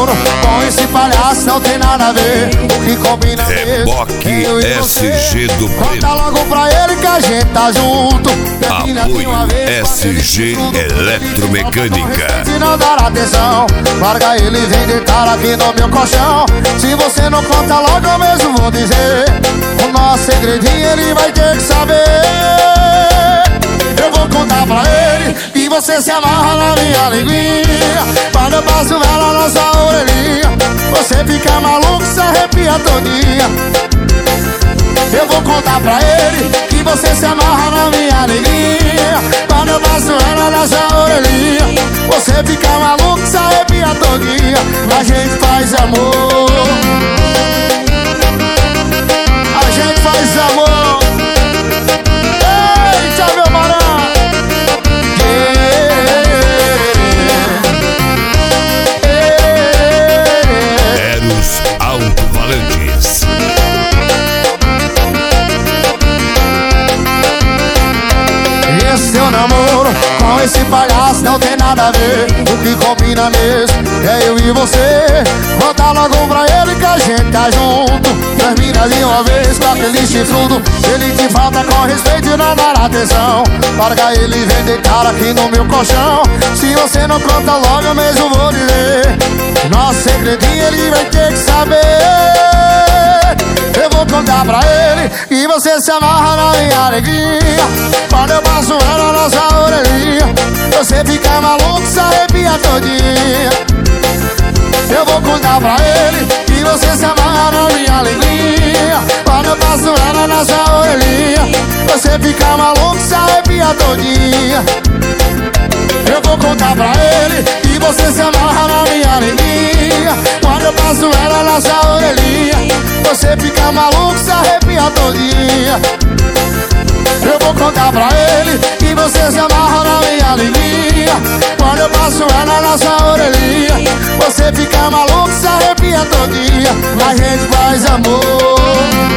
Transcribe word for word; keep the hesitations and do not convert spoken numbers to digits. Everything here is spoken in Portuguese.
namoro com esse palhaço não tem nada a ver. O que combina Reboque S G do Prêmio. Conta logo pra ele que a gente tá junto. Apoio S G Eletromecânica. Se não dar atenção, larga ele e vem deitar aqui no meu colchão. Se você não conta logo eu mesmo vou dizer. O nosso segredinho ele vai ter que saber. Eu vou contar pra ele que você se amarra na minha alegria. Quando eu passo ela na sua orelhinha, você fica maluco, se arrepia todinha. Eu vou contar pra ele que você se amarra na minha alegria. Quando eu passo ela na sua orelhinha, você fica maluco, se arrepia todinha. A gente faz amor, a gente faz amor. Eita, meu barão. Eros Alto-Falantes. Esse seu namoro com esse palhaço não tem nada a ver. O que combina mesmo é eu e você. Conta logo pra ele que a gente tá junto. Termina de uma vez com aquele chifrudo. Ele te falta com respeito e não dá atenção. Larga ele e vem deitar aqui no meu colchão. Se você não conta logo eu mesmo vou dizer. Nosso segredinho ele vai ter que saber. Eu vou contar pra ele que você se amarra na minha alegria. Quando eu passo ela na sua orelhinha, você fica maluco, se arrepia todinha. Eu vou contar pra ele que você se amarra na minha alegria. Quando eu passo ela na sua orelhinha, você fica maluco, se arrepia todinha. Eu vou contar pra ele que você se amarra na minha alegria. Quando eu passo ela na sua orelhinha, você fica maluco, se arrepia todinha. Eu vou contar pra ele que você se amarra na minha alegria. Quando eu passo ela na sua orelhinha, você fica maluco, se arrepia todinha. A gente faz amor.